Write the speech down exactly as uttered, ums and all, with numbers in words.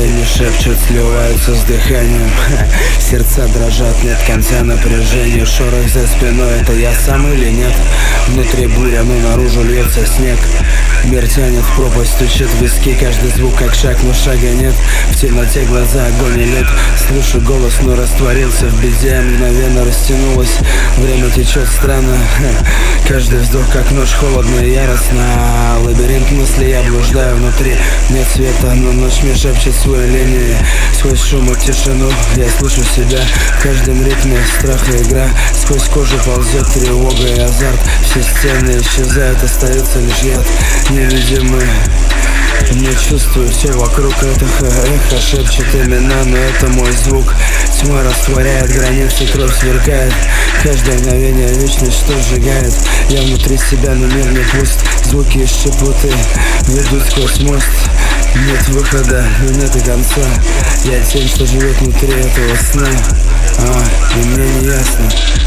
Тени шепчут, сливаются с дыханием. Сердца дрожат, нет конца напряжения. Шорох за спиной, это я сам или нет? Внутри буря, но наружу льется снег. Мир тянет в пропасть, стучит в виски. Каждый звук как шаг, но шага нет. В темноте глаза, огонь и лед. Слышу голос, но растворился в беде. Мгновенно растянулось, время течет странно. Каждый вздох как нож, холодно и яростно. Лабиринт мыслей, я блуждаю внутри. Нет света, но ночь мне шепчет свои линии. Сквозь шум и тишину я слышу себя. В каждом ритме страх и игра. Сквозь кожу ползет тревога и азарт. Все стены исчезают, остается лишь яд невидимый. Не чувствую все вокруг, это эхо шепчет имена, но это мой звук. Тьма растворяет границы, кровь сверкает. Каждое мгновение вечность, что сжигает. Я внутри себя, но мир не пуст. Звуки и шепоты ведут сквозь мост. Нет выхода, но нет и конца. Я тень, что живет внутри этого сна. А, и мне не ясно.